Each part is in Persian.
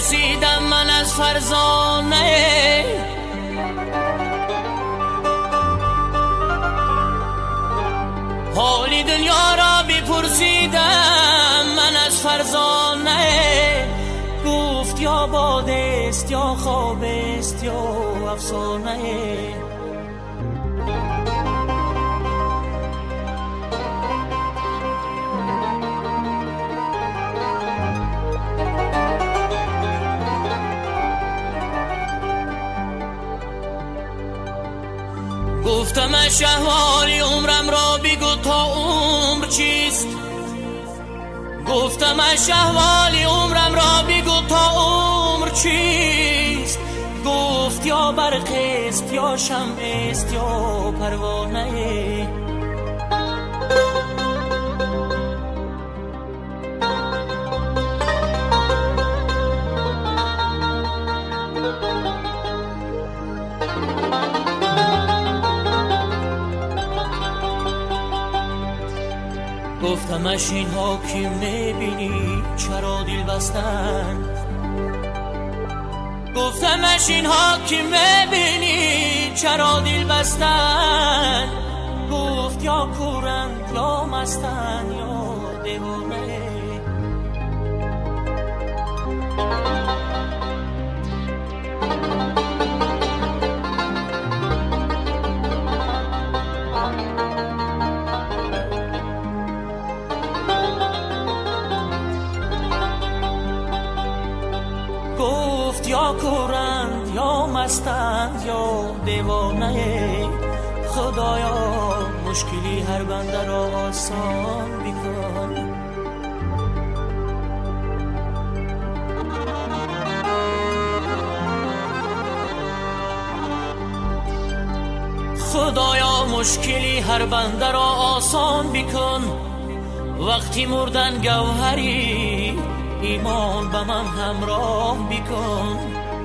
پرسیدم من از فرزانه، حالی دنیا را بپرسیدم من از فرزانه. گفت یا باد است یا خواب است یا افسانه. گفتمش احوالی عمرم را بگو تا عمر چیست. گفتمش احوالی عمرم را بگو تا عمر چیست. گفت یا برق است یا شمع است یا پروانه. گفتمش اینها که میبینی چرا دل بستن. گفتمش اینها که میبینی چرا دل بستن. گفت یا کورند یا مستن یا دیوانه. گفت یا کورند یا مستند یا دیوانه. خدایا مشکلی هر بنده را آسان بکن. خدایا مشکلی هر بنده را آسان بکن. وقتی مردن گوهری ایمان به من همراه بکن.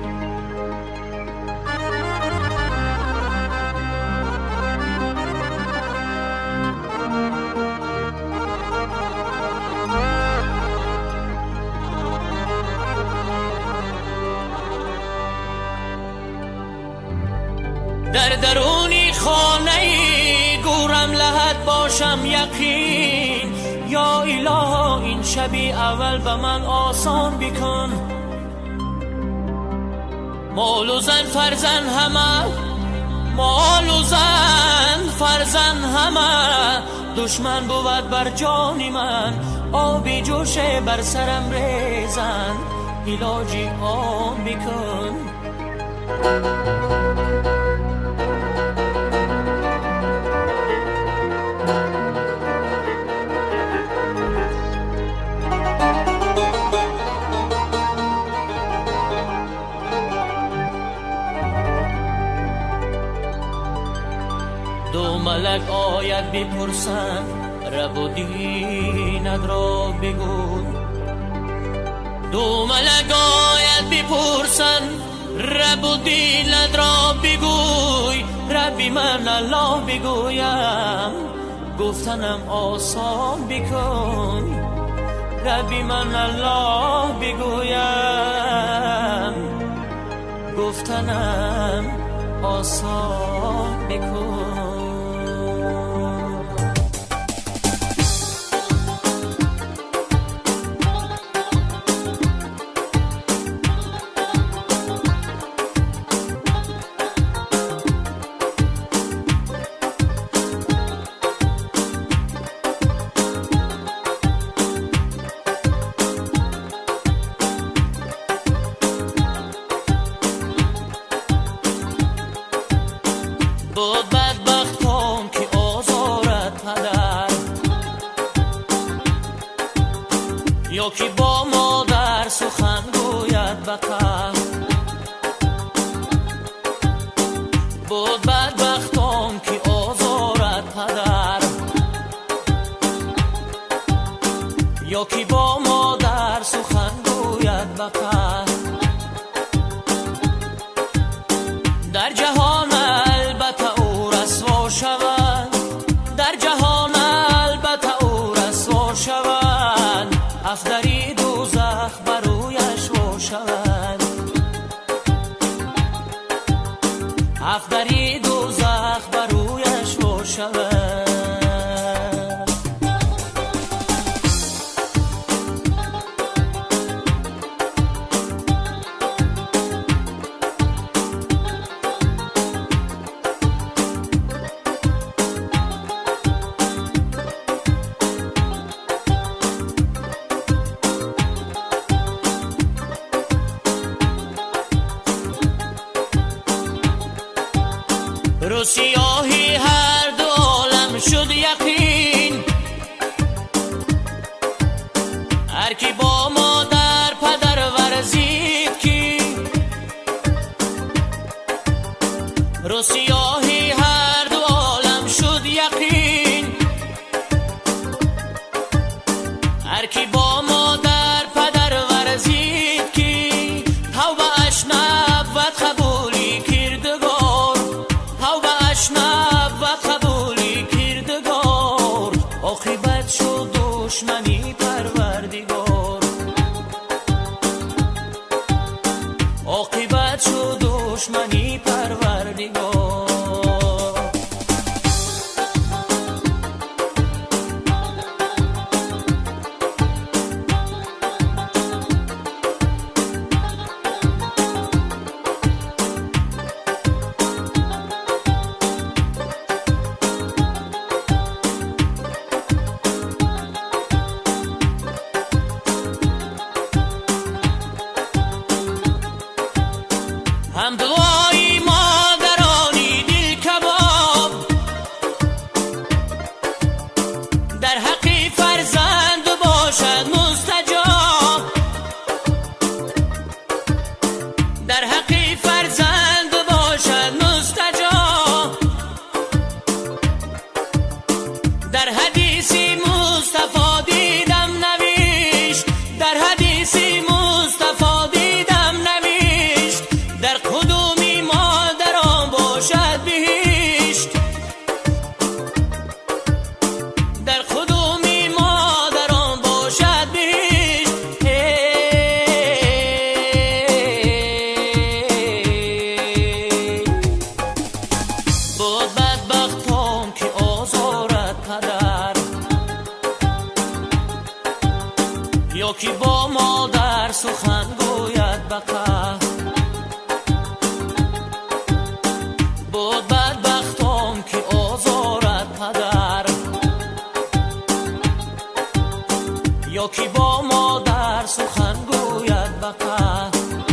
در درونی خانه گورم لحد باشم یقین. یا اله این شبی اول به من آسان بکن. مال و زن فرزن همه، مال و زن فرزن همه. دشمن بود بر جان من، آبی جوشه بر سرم ریزن. علاجی آن بکن. دو ملک آید بپرسن رب و دینت را بگو. دو ملک آید بپرسن رب و دینت را بگوی. ربی من الله بگویم گفتنم آسان بکن. ربی من الله بگویم گفتنم آسان بکن. بود بدبختان که آزارت پدر، یا که با مادر سخن گوید بقر. بود بدبختان که آزارت پدر، یا که با مادر سخن گوید بقر. در جهان البته او رسوا شود، در جهان البته او رسوا شود. افتری دوزخ برویش وا شود. هفتری دوزخ برویش وا شود. رو سیاهی هر دو عالم شد یقین، هر کی با مادر پدر ورزید کی. رو سیاهی هر دو عالم شد یقین، هر کی با مادر پدر ورزید کی. توبه اش نبود قبولی کردگار، نبود قبولی کردگار. عاقبت شد دشمنی پروردگار، عاقبت شد دشمنی پروردگار. هم دعای مادرانی دل کباب، در حق فرزند باشد مستجاب. در حق فرزند باشد مستجاب. در حدیثی مصطفی دیدم نوشت، در حدیثی مصطفی دیدم نوشت. در کدومی مادران باشد بهشت، در کدومی مادران باشد بهشت. بود بدبختان که آزارد پدر، یا که با مادر سخن گوید به قهر. بود بدبختان که آزارد پدر، یا که با مادر سخن گوید به قهر.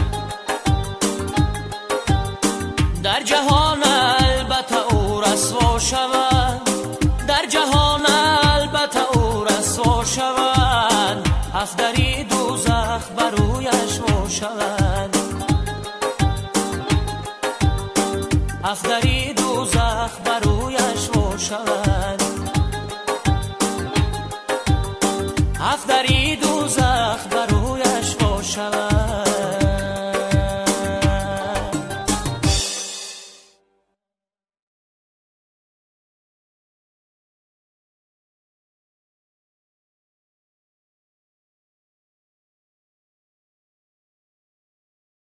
در جهان البته او رسوا شود، در جهان البته او رسوا شود. هفتری دوزخ برویش وا شود، هفتری دوزخ برویش وا شود.